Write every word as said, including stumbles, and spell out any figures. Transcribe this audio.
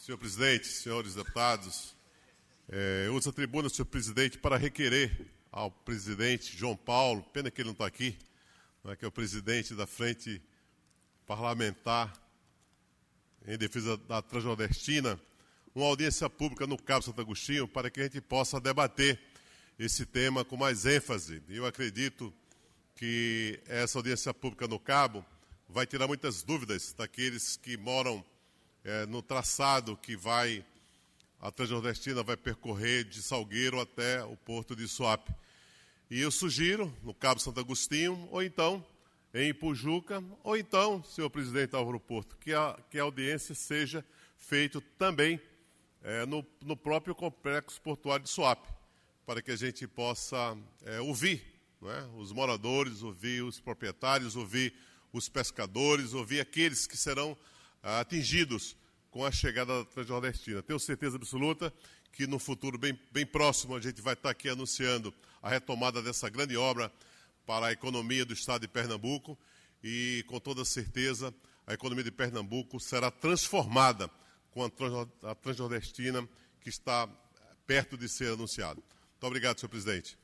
Senhor presidente, senhores deputados, é, eu uso a tribuna, senhor presidente, para requerer ao presidente João Paulo, pena que ele não está aqui, né, que é o presidente da Frente Parlamentar em Defesa da Transnordestina, uma audiência pública no Cabo Santo Agostinho para que a gente possa debater esse tema com mais ênfase. Eu acredito que essa audiência pública no Cabo vai tirar muitas dúvidas daqueles que moram é, no traçado que vai, a Transnordestina vai percorrer de Salgueiro até o porto de Suape. E eu sugiro, no Cabo Santo Agostinho, ou então em Ipujuca, ou então, senhor presidente Álvaro Porto, que a, que a audiência seja feita também é, no, no próprio complexo portuário de Suape, para que a gente possa é, ouvir, não é, os moradores, ouvir os proprietários, ouvir os pescadores, ouvir aqueles que serão ah, atingidos com a chegada da Transnordestina. Tenho certeza absoluta que no futuro bem, bem próximo a gente vai estar aqui anunciando a retomada dessa grande obra para a economia do estado de Pernambuco e, com toda certeza, a economia de Pernambuco será transformada com a Transnordestina que está perto de ser anunciada. Muito obrigado, senhor presidente.